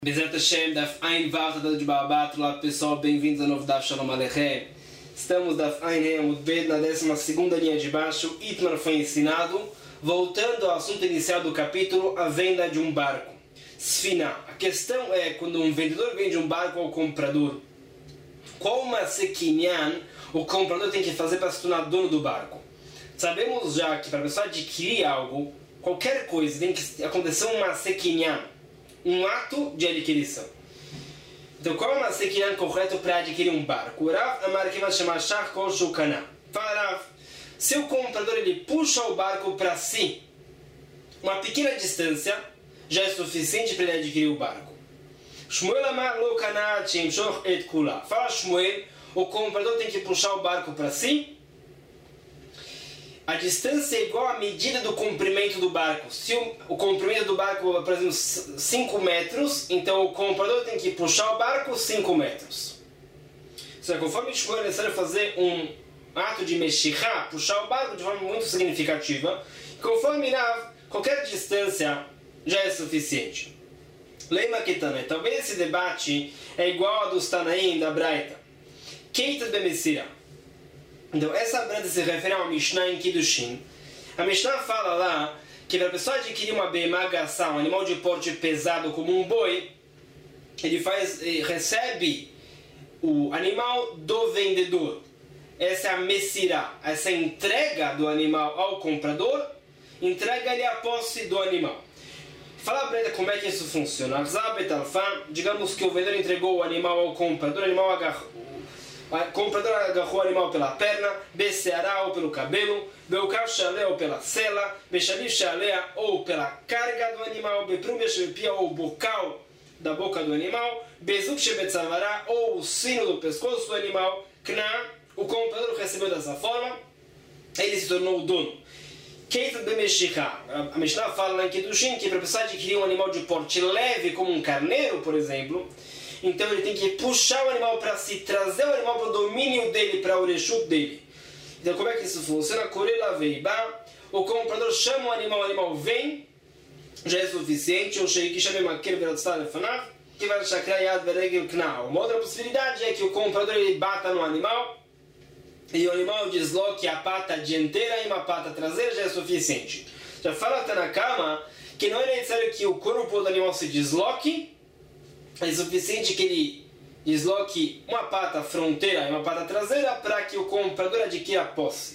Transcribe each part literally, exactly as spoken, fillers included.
Bezerra Hashem, Daf Ein Vav, Tadad de Baabat. Olá pessoal, bem-vindos a novo Daf Shalom Aleichem. Estamos Daf Ein He Amud Bet na décima segunda linha de baixo. Itmar foi ensinado, voltando ao assunto inicial do capítulo, a venda de um barco. Sfina. A questão é, quando um vendedor vende um barco ao comprador, qual uma sequinyan o comprador tem que fazer para se tornar dono do barco? Sabemos já que para a pessoa adquirir algo, qualquer coisa, tem que acontecer uma sequinyan, um ato de adquisição. Então, qual é uma sequinyan correto para adquirir um barco? O Rav Amar que vai chamar Shach Kol Shukana. Fala, Rav, se o comprador ele puxa o barco para si, uma pequena distância já é suficiente para ele adquirir o barco. Shmuel Amar Lo Kana Chimshoch Et Kula. Fala Shmuel, o comprador tem que puxar o barco para si. A distância é igual à medida do comprimento do barco. Se o, o comprimento do barco é, por exemplo, cinco metros, então o comprador tem que puxar o barco cinco metros. Ou seja, conforme Shmuel é necessário fazer um ato de mexirá, puxar o barco de forma muito significativa, conforme Rav, qualquer distância já é suficiente. Lema que também, talvez esse debate é igual ao dos Tanaim da Braita. Keita de Messira. Então, essa branda se refere ao Mishnah em Kiddushin. A Mishnah fala lá que para a pessoa adquirir uma beimá gassá, um animal de porte pesado como um boi, ele faz, ele recebe o animal do vendedor. Essa é a Messirá, essa entrega do animal ao comprador, entrega-lhe a posse do animal. Fala para ele como é que isso funciona. Digamos que o vendedor entregou o animal ao comprador, o animal agarrou. O comprador agarrou o animal pela perna, Beceará ou pelo cabelo, Beucar Shalé ou pela sela, Bechali Shalé ou pela carga do animal, Beprum Bechepia ou o bocal da boca do animal, Bezuk Shebetzavará ou o sino do pescoço do animal, Kna, o comprador recebeu dessa forma, ele se tornou o dono. Keita Bemeshika, a Mishnah fala lá em Kiddushin que para a pessoa adquirir um animal de porte leve, como um carneiro, por exemplo, então ele tem que puxar o animal para si, trazer o animal para o domínio dele, para o reshut dele. Então como é que isso funciona? Korela veiba, o comprador chama o animal, o animal vem, já é suficiente. O sheik chama maquer veratzar fanav, que vai chakra yad veregel knal. Uma outra possibilidade é que o comprador ele bata no animal e o animal desloque a pata dianteira e uma pata traseira, já é suficiente. Já fala Tanakama que não é necessário que o corpo do animal se desloque, é suficiente que ele desloque uma pata fronteira e uma pata traseira para que o comprador adquira a posse.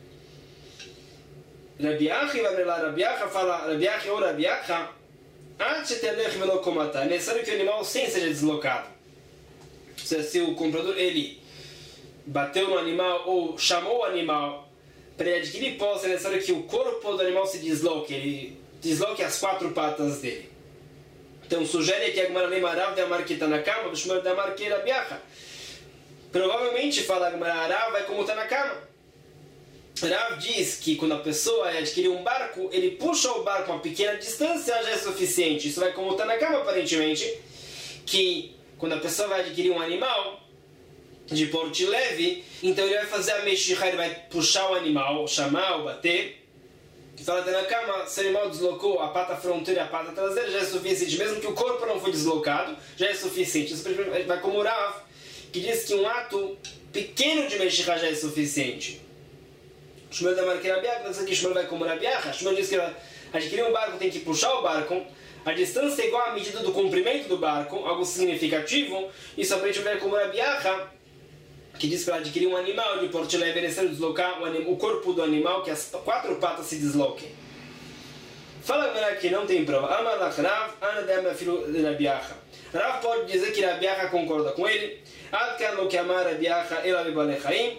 Rabi Achi vai lá, Rabi Achi fala, Rabi Achi ou Rabi Achi, antes de ter velocomata, é necessário que o animal sem seja deslocado. Ou seja, se o comprador ele bateu no animal ou chamou o animal para ele adquirir posse, é necessário que o corpo do animal se desloque, ele desloque as quatro patas dele. Então sugere que a Gemara lema Rav de Amar que está na cama, o Shmuel de Amar que era biacha. Provavelmente fala a Gemara, Rav vai como está na cama. Rav diz que quando a pessoa adquirir um barco, ele puxa o barco a uma pequena distância, já é suficiente. Isso vai como está na cama, aparentemente. Que quando a pessoa vai adquirir um animal de porte leve, então ele vai fazer a mexirra, ele vai puxar o animal, chamar ou bater. Fala na cama, se o animal deslocou a pata fronteira e a pata traseira, já é suficiente. Mesmo que o corpo não foi deslocado, já é suficiente. Isso vai como o Rav, que diz que um ato pequeno de mexirra já é suficiente. Shmuel da Marqueira Biacha, não sei que Shmuel vai como Rabiacha. Shmuel diz que adquirir um barco tem que puxar o barco, a distância é igual à medida do comprimento do barco, algo significativo. Isso aparentemente vai como Rabiacha, que diz para adquirir um animal de porte leve, é necessário deslocar o, anim, o corpo do animal, que as quatro patas se desloquem. Fala agora que não tem prova. Amalach Rav, Anadama filho de Rabiacha. Rav pode dizer que Rabiacha concorda com ele. Adkan lo que amar Rabiacha ela bebalechaim.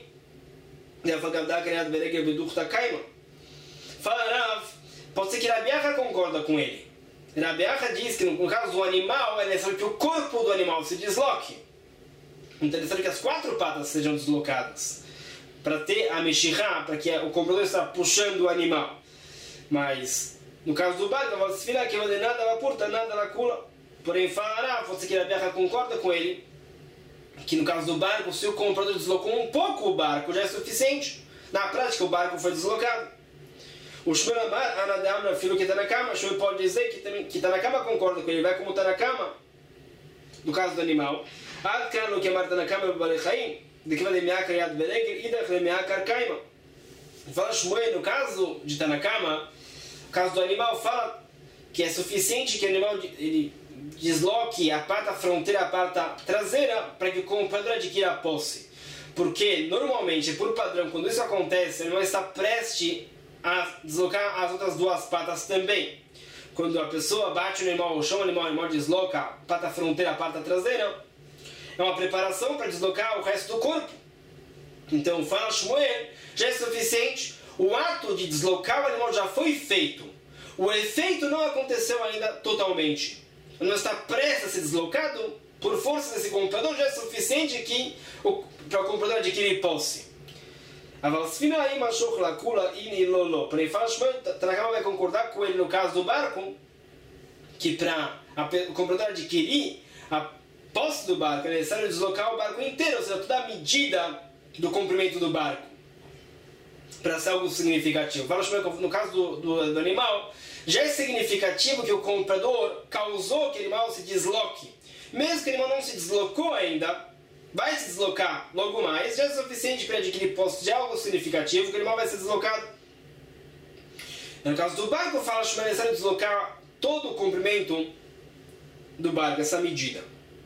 Fala Rav, pode ser que Rabiacha concorda com ele. Rabiacha diz que no caso do animal é necessário que o corpo do animal se desloque. Então é necessário que as quatro patas sejam deslocadas para ter a mexirá, para que o comprador está puxando o animal. Mas no caso do barco, vai se virar que não nada vai porta, nada na cula. Porém, falará, você que a Rabiacha concorda com ele, que no caso do barco, se o comprador deslocou um pouco o barco, já é suficiente. Na prática, o barco foi deslocado. O Shmuel Amar, Anadam, filho que está na cama, o Shmuel pode dizer que está na cama concorda com ele, vai como está na cama. no caso do animal, Ad Kano que Amar Tanakama Balechaim, de que vai demiar Yad Beregel e de demiar Karkaima. Fala Shmuel, no caso de Tanakama, no caso do animal, fala que é suficiente que o animal ele desloque a pata fronteira, a pata traseira, para que o comprador adquira a posse. Porque, normalmente, por padrão, quando isso acontece, o animal está prestes a deslocar as outras duas patas também. Quando a pessoa bate no animal ao chão, o animal, o animal desloca a pata fronteira, a pata traseira, é uma preparação para deslocar o resto do corpo. Então, fala Shmuel, já é suficiente. O ato de deslocar o animal já foi feito. O efeito não aconteceu ainda totalmente. O animal está prestes a ser deslocado, por força desse comprador, já é suficiente que o, para o comprador adquirir posse. Porém, fala Shmuel, Tanakama vai concordar com ele no caso do barco, que para o comprador adquirir a posse do barco é necessário deslocar o barco inteiro, ou seja, toda a medida do comprimento do barco, para ser algo significativo. Fala Shmuel, no caso do, do, do animal, já é significativo que o comprador causou que o animal se desloque. Mesmo que o animal não se deslocou ainda, vai se deslocar logo mais, já é suficiente para adquirir posse de algo significativo, que o animal vai ser deslocado. No caso do barco, fala Shmuel, é necessário deslocar todo o comprimento do barco, essa medida.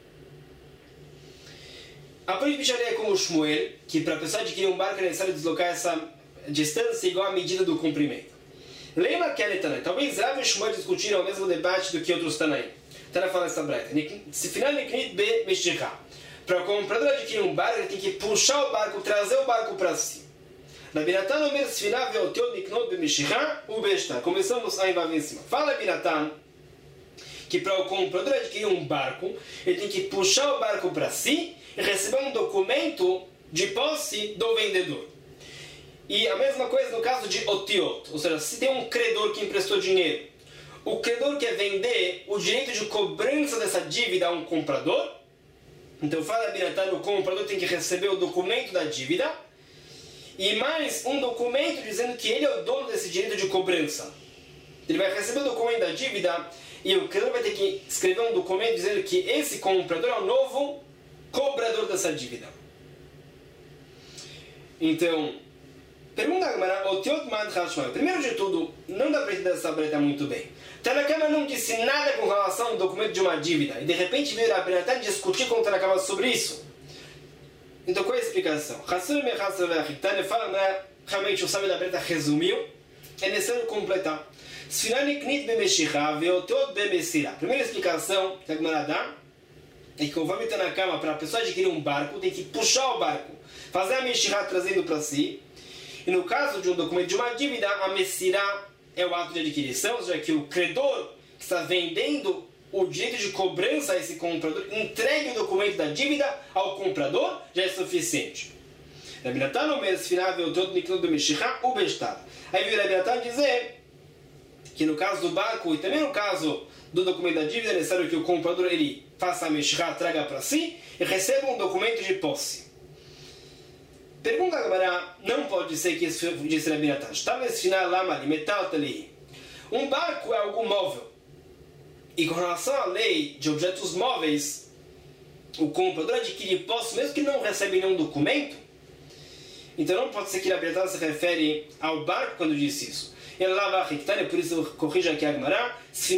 A Purificaria é como Shmuel, que para a pessoa adquirir um barco é necessário deslocar essa distância igual à medida do comprimento. Lembra que a Tanai, talvez Rav e Shmuel discutiram o mesmo debate do que outros Tanaim. Tana fala essa breta. Se final Niknit be Meshikha. Para o comprador adquirir um barco, ele tem que puxar o barco, trazer o barco para si. Na Binatan, o mesmo final é o teu Niknot be Meshikha, o Besta. Começamos a embaixo em cima. Fala Binatan que para o comprador adquirir um barco, ele tem que puxar o barco para si e receber um documento de posse do vendedor. E a mesma coisa no caso de otiot, ou seja, se tem um credor que emprestou dinheiro, o credor quer vender o direito de cobrança dessa dívida a um comprador, então fala Binatan, o comprador tem que receber o documento da dívida e mais um documento dizendo que ele é o dono desse direito de cobrança. Ele vai receber o documento da dívida e o credor vai ter que escrever um documento dizendo que esse comprador é o novo cobrador dessa dívida. Então, pergunta agora, o Teot Mad Hashmal. Primeiro de tudo, não dá para entender essa breta muito bem. Tanakama não disse nada com relação ao documento de uma dívida. E de repente veio a breta discutir com o Tanakama sobre isso. Então qual é a explicação? Hassur me Hassur Ve'achitane fala, né? Realmente o sábio da breta resumiu. É necessário completar. Sfinaniknit Bemeshikha Ve'oteot Bemesira. Primeira explicação que a Gemara dá é que conforme está na cama, para a pessoa adquirir um barco, tem que puxar o barco, fazer a Meshikha trazendo para si. E no caso de um documento de uma dívida, a Messirá é o ato de adquisição, já que o credor que está vendendo o direito de cobrança a esse comprador entregue o documento da dívida ao comprador, já é suficiente. Aí veio Rabi Natan dizer que no caso do barco e também no caso do documento da dívida é necessário que o comprador ele faça a Meshikha, traga para si e receba um documento de posse. Pergunta agora, não pode ser que isso disse Rabi Natan. Um barco é algo móvel. E com relação à lei de objetos móveis, o comprador adquire posse mesmo que não recebe nenhum documento. Então não pode ser que Rabi Natan se refere ao barco quando disse isso. Ele lava a por isso corrija aqui a Gemara.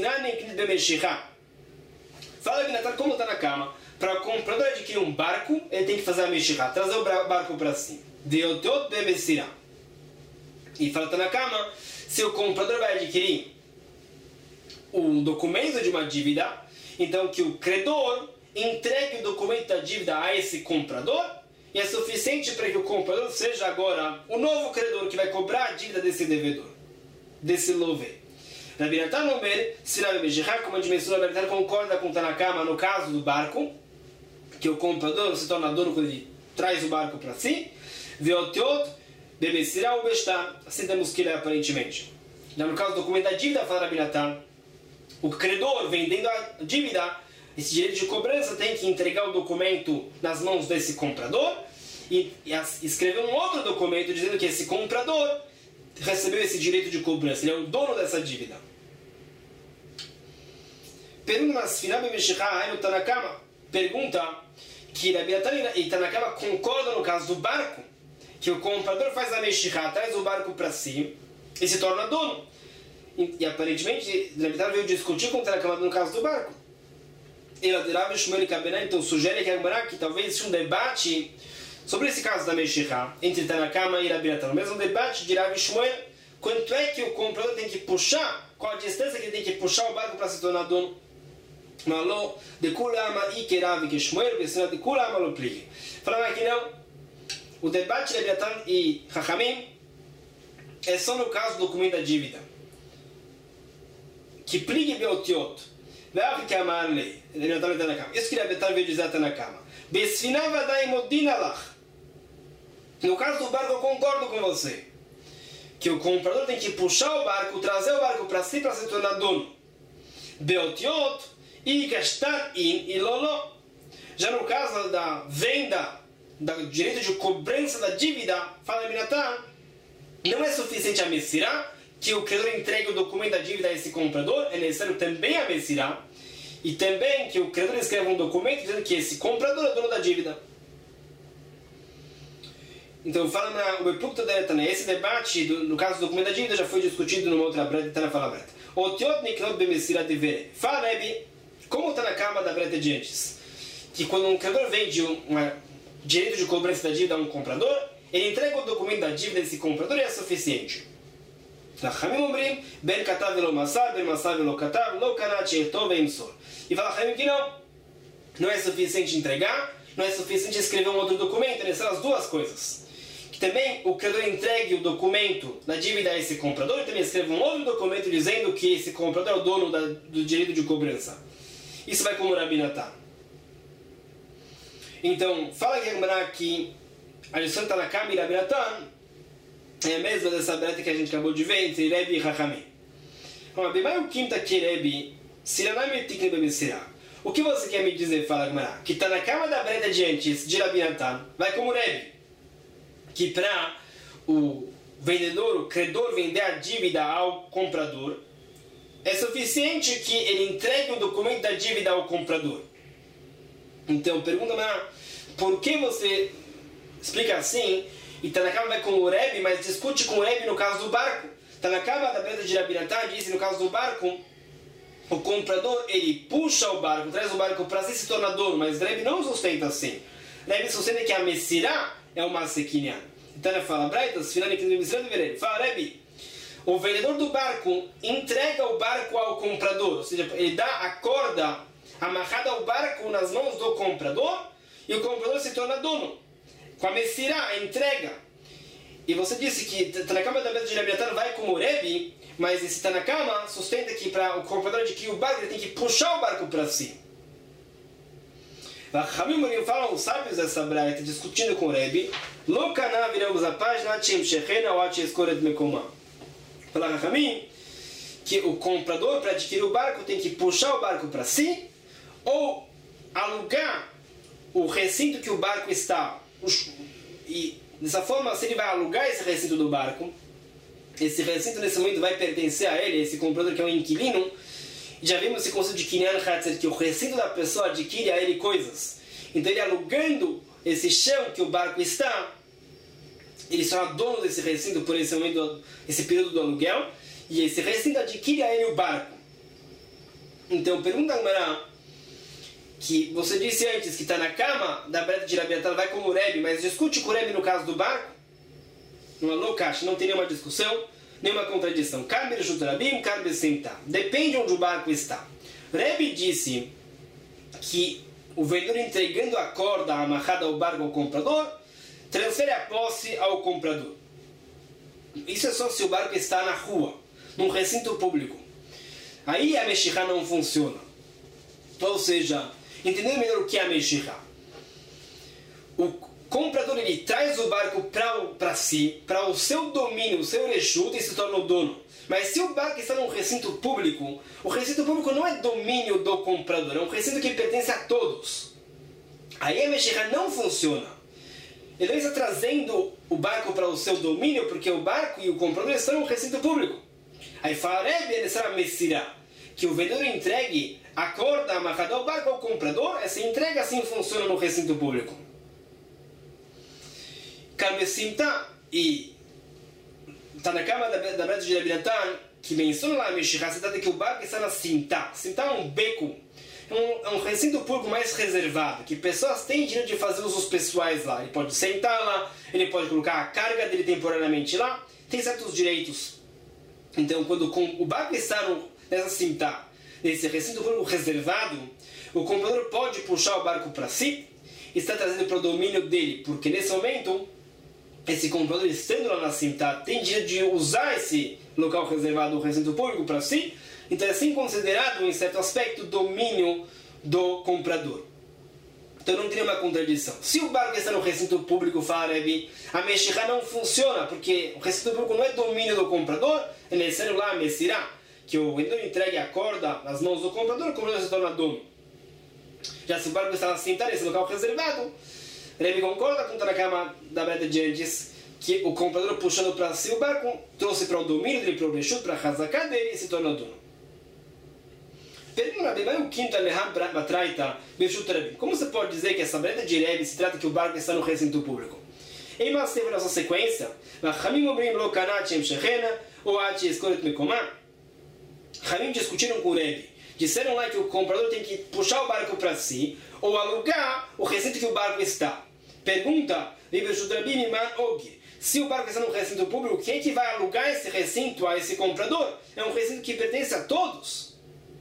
Fala Rabi Natan como está na cama. Para o comprador adquirir um barco, ele tem que fazer a Meshikha, trazer o barco para si. Deotot bemesira. E fala na cama, se o comprador vai adquirir um documento de uma dívida, então que o credor entregue o documento da dívida a esse comprador, e é suficiente para que o comprador seja agora o novo credor que vai cobrar a dívida desse devedor, desse lové. Rabi Natan Omer, se na Meshikha, como a dimensão da Rabi Natan concorda com Tanakama no caso do barco, que o comprador se torna dono quando ele traz o barco para si, Veoteot, Bemesirá ou Bestá. Assim temos que ler aparentemente. Já no caso do documento da dívida, fala Rabi Natan, o credor vendendo a dívida, esse direito de cobrança tem que entregar o documento nas mãos desse comprador e, e as, escrever um outro documento dizendo que esse comprador recebeu esse direito de cobrança, ele é o dono dessa dívida. Pergunta nas final Bemeshikha, aí no Tanakama. pergunta que Rabi Natan e Tanakama concordam no caso do barco, que o comprador faz a Meshihá, traz o barco para si e se torna dono. E, e aparentemente Rabi Natan veio discutir com o Tanakama no caso do barco. Ele adorava Shmuel e Kabená, então sugere que, que talvez exista um debate sobre esse caso da Meshihá entre Tanakama e Rabi Natan. No mesmo debate de Rabi Shmuel, quanto é que o comprador tem que puxar, qual a distância que ele tem que puxar o barco para se tornar dono. Maló, de Kulama e Keravi que Shmuel, vesina de Kulama lo pligue. Falando aqui não, o debate de Rabi Natan e Chachamim é só no caso do documento da dívida. Que pligue beotiot. Veja que amar lei. Isso que Rabi Natan veio dizer a Tanakama. Besfinava da imodinalach. No caso do barco, eu concordo com você. Que o comprador tem que puxar o barco, trazer o barco para si para se tornar dono. Beotiot e gastar in e lolo. Já no caso da venda, do direito de cobrança da dívida, fala Rabi Natan, não é suficiente a Messirá, que o credor entregue o documento da dívida a esse comprador, é necessário também a Messirá, e também que o credor escreva um documento dizendo que esse comprador é dono da dívida. Então, fala na Ubeplukta da Etana, esse debate, do, no caso do documento da dívida, já foi discutido numa outra breta, Etana fala breta. O Teot Niknot Bemessirá de Vere. Fala, Rebbe, como está na cama da breta de antes, que quando um credor vende um uma, direito de cobrança da dívida a um comprador, ele entrega o documento da dívida desse comprador e é suficiente. Nachamim Omrim, Ben Katav Velo Massar, Ben Massar Velo Katav, Lo Kanat Sheetov Veim Sol. E fala Nachamim que não, não é suficiente entregar, não é suficiente escrever um outro documento, é necessário as duas coisas. Que também o credor entregue o documento da dívida a esse comprador e também escreva um outro documento dizendo que esse comprador é o dono da, do direito de cobrança. Isso vai como Rabi Natan. Então, fala aqui que a lição está na cama e Rabi Natan é a mesma dessa breta que a gente acabou de ver entre Rebbe e Chachamim. O que você quer me dizer, fala Gemara? Que está na cama da breta de antes de Rabi Natan, vai como Rebbe, que para o vendedor, o credor vender a dívida ao comprador, é suficiente que ele entregue o documento da dívida ao comprador. Então, pergunta, mas por que você explica assim? E Tanakama vai com o Rebbe, mas discute com o Rebbe no caso do barco. Tanakama da breta de Rabi Natan disse no caso do barco, o comprador ele puxa o barco, traz o barco para si e se torna dono, mas o Rebbe não sustenta assim. O Rebbe sustenta que a Messirá é uma sequinha. Então ele fala, Braitas, finalmente que Messirá deveria. Fala, Rebbe, o vendedor do barco entrega o barco ao comprador, ou seja, ele dá a corda amarrada ao barco nas mãos do comprador e o comprador se torna dono. Com a Messirá, a entrega. E você disse que Tanakama da breta de Rabi Natan vai como o Rebbe, mas esse Tanakama sustenta que para o comprador de que o barco ele tem que puxar o barco para si. Ramim falam os sábios dessa breta discutindo com o Rebbe. Lokana, viramos a página, Tchim Shechena, Wach Escoret Mekomá. Fala Ramim que o comprador para adquirir o barco tem que puxar o barco para si ou alugar o recinto que o barco está. E dessa forma, se ele vai alugar esse recinto do barco, esse recinto nesse momento vai pertencer a ele, esse comprador que é um inquilino. Já vimos esse conceito de Kinyan Hatzer, que o recinto da pessoa adquire a ele coisas. Então ele alugando esse chão que o barco está, ele será dono desse recinto por esse momento, esse período do aluguel, e esse recinto adquire a ele o barco. Então pergunta a que você disse antes que está na cama da breta de Rabi Natan, vai como o Rebbe, mas discute com o Rebbe no caso do barco? Não é loucache, não tem nenhuma discussão, nenhuma contradição. Karber Jutrabim, Karber Senta. Depende onde o barco está. Rebbe disse que o vendedor entregando a corda amarrada ao barco ao comprador, transfere a posse ao comprador. Isso é só se o barco está na rua, num recinto público. Aí a Meshihá não funciona. Ou seja, entendendo melhor o que é a Meshihá. O comprador ele traz o barco para si, para o seu domínio, o seu reshut, e se torna o dono. Mas se o barco está num recinto público, o recinto público não é domínio do comprador, é um recinto que pertence a todos. Aí a Meshihá não funciona. Ele está trazendo o barco para o seu domínio, porque o barco e o comprador estão num recinto público. Aí fala, Rebbe, ele será Messirá, que o vendedor entregue a corda amarrada ao barco ao comprador, essa entrega assim funciona no recinto público. Kalbesimta e está na cama da Breta de Rabinatan, que menciona lá a Meshirá, se trata que o barco está na Simta. Simta é um beco, é um, é um recinto público mais reservado, que pessoas têm direito de fazer usos pessoais lá. Ele pode sentar lá, ele pode colocar a carga dele temporariamente lá, tem certos direitos. Então, quando o barco está no, nessa Simta, nesse recinto público reservado, o comprador pode puxar o barco para si e está trazendo para o domínio dele, porque nesse momento esse comprador, estando lá na Simta, tem direito de usar esse local reservado, o recinto público, para si. Então é assim considerado, em certo aspecto, domínio do comprador. Então não teria uma contradição. Se o barco está no recinto público, fala Rebbe, a Meshirá não funciona, porque o recinto público não é domínio do comprador, é necessário lá a Messirá, que o vendedor entregue a corda nas mãos do comprador, o comprador se torna dono. Já se o barco está na Simta, nesse local reservado, Rebbe concorda com a cama da Breta de antes, que o comprador puxando para si o barco, trouxe para o domínio dele, para o Reshut, para a Hazaká dele e se tornou dono. Pergunta Rebbe, mas o quinto Aleham Batraita, Reshut Rebbe. Como você pode dizer que essa Breta de Rebbe se trata que o barco está no recinto público? Em uma teve nossa sequência, Hamim Obrim Lo Kanat Shem Shechena, ou Ati Escoret Mekomá. Hamim discutiram com o Rebbe. Disseram lá que o comprador tem que puxar o barco para si, ou alugar o recinto que o barco está. Pergunta, se o barco está no recinto público, quem é que vai alugar esse recinto a esse comprador? É um recinto que pertence a todos.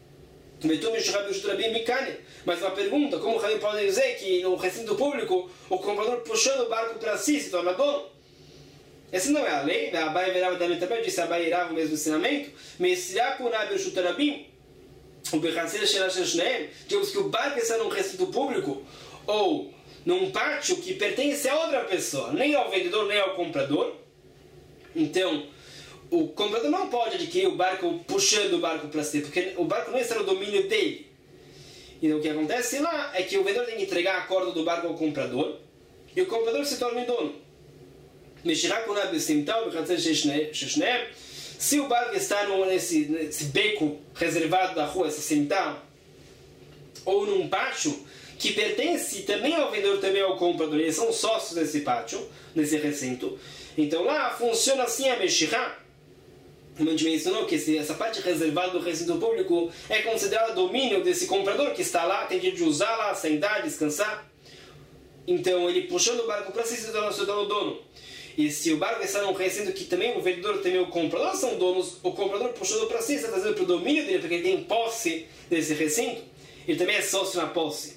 Mas uma pergunta, como o Rabbi pode dizer que no recinto público o comprador puxando o barco para si se torna dono? Essa não é a lei, a Abai Verava também também disse a Abai Verava o mesmo ensinamento, mas se há com o Rabbi Shutarabim, o Bechansir Sherashashneem, digamos que o barco está num recinto público ou num pátio que pertence a outra pessoa, nem ao vendedor nem ao comprador. Então, o comprador não pode adquirir o barco puxando o barco para si, porque o barco não está no domínio dele. E o que acontece lá é que o vendedor tem que entregar a corda do barco ao comprador e o comprador se torna dono. Se o barco está nesse, nesse beco reservado da rua, essa simta, ou num pátio que pertence também ao vendedor, também ao comprador, eles são sócios desse pátio, desse recinto, então lá funciona assim a Meshirá. A gente mencionou que esse, essa parte reservada do recinto público é considerada domínio desse comprador que está lá, tem de usar lá, sentar, descansar. Então ele puxando o barco para si se torna o dono. E se o barco está num recinto que também o vendedor e também o comprador são donos, o comprador puxando para si está trazendo para o domínio dele, porque ele tem posse desse recinto, ele também é sócio na posse.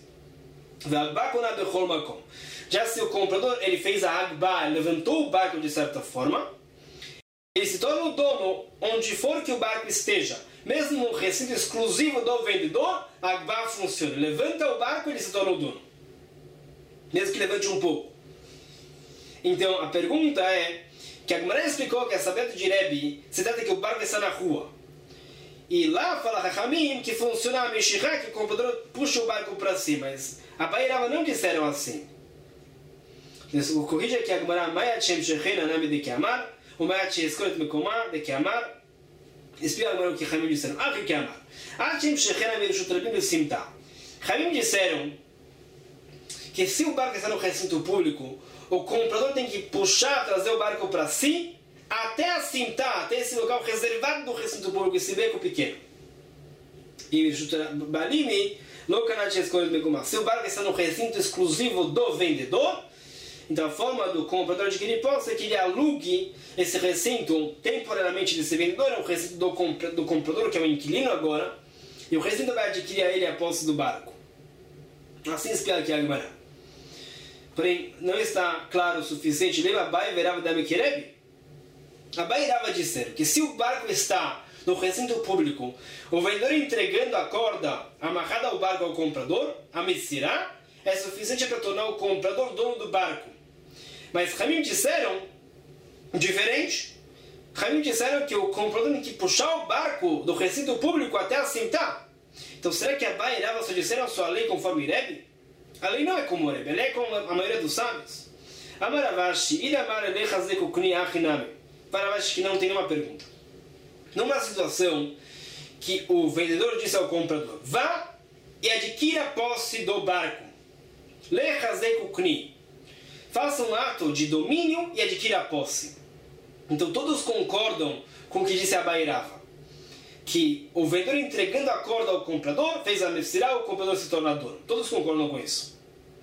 Já se o comprador ele fez a Agba, levantou o barco de certa forma, ele se torna o dono onde for que o barco esteja. Mesmo no recinto exclusivo do vendedor, a Agba funciona. Levanta o barco e ele se torna o dono. Mesmo que levante um pouco. Então a pergunta é que a Gemara explicou que essa Breta de Rebbe se trata que o barco está na rua. E lá fala Rahamim que funciona a Meshirá, que o comprador puxa o barco para si, mas a Abai Rava não disseram assim. O corrige é que a Gemara Mayat Shem Shechena nome de Kiamar, o Mayat Shem Escoret Mekomá de Kiamar, explica agora o que Rahamim disseram. Ah, que Kiamar. Ah, Shem Shechena me Shutrabim de Simta. Rahamim disseram que se o barco está no recinto público, o comprador tem que puxar, trazer o barco para si, até a Simta, até esse local reservado do recinto público, esse beco pequeno. E Balimi, se o barco está no recinto exclusivo do vendedor, então a forma do comprador adquirir posse é que ele alugue esse recinto temporariamente desse vendedor, é um recinto do, compra, do comprador, que é o inquilino agora, e o recinto vai adquirir a ele a posse do barco. Assim explica aqui a Gemara. Porém, não está claro o suficiente. Lembra Abai Verava da Mekereb? Abai Rava disseram que se o barco está no recinto público, o vendedor entregando a corda amarrada ao barco ao comprador, a Messirá, é suficiente para tornar o comprador dono do barco. Mas Ramim disseram diferente. Ramim disseram que o comprador tem que puxar o barco do recinto público até a Simta. Então será que Abai e Rava só disseram a sua lei conforme Rebbe? A lei não é como Rebbe, a lei é como a maioria dos sábios. Amaravashi, Idamar Elechazekukni Achiname. Para Ravashi que não tem nenhuma pergunta. Numa situação que o vendedor disse ao comprador: vá e adquira a posse do barco. Lechazek ukni. Faça um ato de domínio e adquira a posse. Então todos concordam com o que disse Abai e Rava, que o vendedor entregando a corda ao comprador fez a mefsirá, o comprador se torna dono. Todos concordam com isso.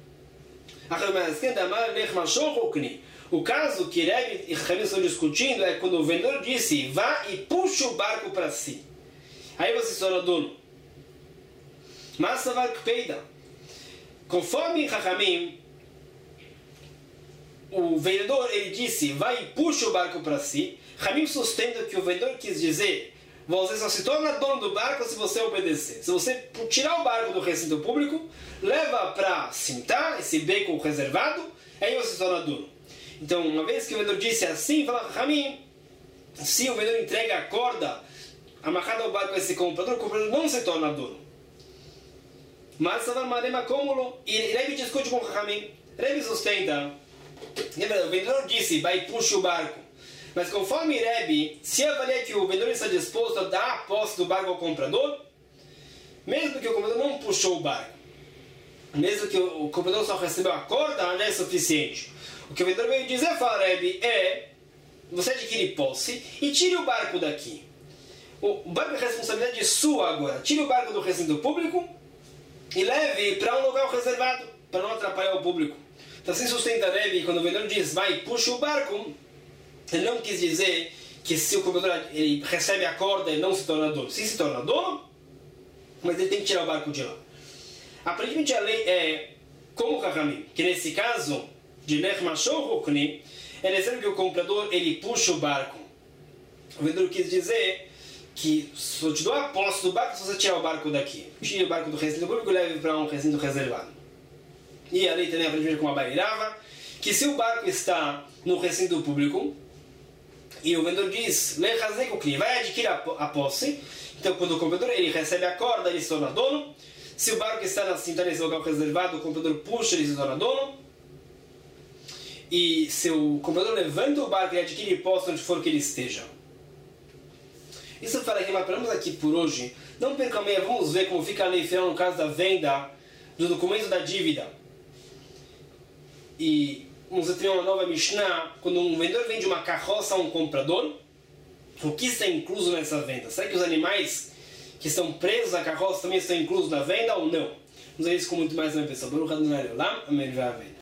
O caso que Rebbe e Chamim estão discutindo é quando o vendedor disse: vá e puxe o barco para si. Aí você se torna dono. Mas conforme Chachamim, o vendedor ele disse: vai e puxe o barco para si. Chamim sustenta que o vendedor quis dizer: você só se torna dono do barco se você obedecer. Se você tirar o barco do recinto público, leva para cintar esse beco reservado, aí você se torna dono. Então, uma vez que o vendedor disse assim, fala: Ramim, se o vendedor entrega a corda amarrada ao barco a esse comprador, o comprador não se torna dono. Mas e Rebbe discute com o Ramim. Rebbe sustenta: o vendedor disse: vai e puxe o barco. Mas conforme Rebbe, se avalia que o vendedor está disposto a dar a posse do barco ao comprador, mesmo que o comprador não puxou o barco, mesmo que o comprador só recebeu a corda, já é suficiente. O que o vendedor veio dizer, fala Rebbe, é: você adquire posse e tire o barco daqui. O barco é responsabilidade sua agora. Tire o barco do recinto público e leve para um lugar reservado, para não atrapalhar o público. Então assim sustenta Rebbe, quando o vendedor diz: vai e puxa o barco, ele não quis dizer que se o comprador ele recebe a corda, ele não se torna dono. Sim, se torna dono, mas ele tem que tirar o barco de lá. Aparentemente a lei é como o Chachamim, que nesse caso de Lech Mashor Rukni, é necessário que o comprador ele puxa o barco. O vendedor quis dizer que se eu te dou a posse do barco, se você tirar o barco daqui, tire o barco do recinto público e leve para um recinto reservado. E a lei também aprende com a Abai e Rava, que se o barco está no recinto público e o vendedor diz: Lechazek ukni, vai adquirir a posse. Então quando o comprador ele recebe a corda, ele se torna dono. Se o barco está na cinta nesse local reservado, o comprador puxa, ele se torna dono. E se o comprador levanta o barco e adquire posse onde for que ele esteja. Isso fala que paramos aqui por hoje. Não perca amanhã, vamos ver como fica a lei final no caso da venda do documento da dívida. E vamos ter uma nova Mishnah. Quando um vendedor vende uma carroça a um comprador, o que está incluso nessa venda? Será que os animais que estão presos à carroça também estão inclusos na venda ou não? Vamos ver isso com muito mais uma pessoa. Baruch Adonai Leolam. Amém.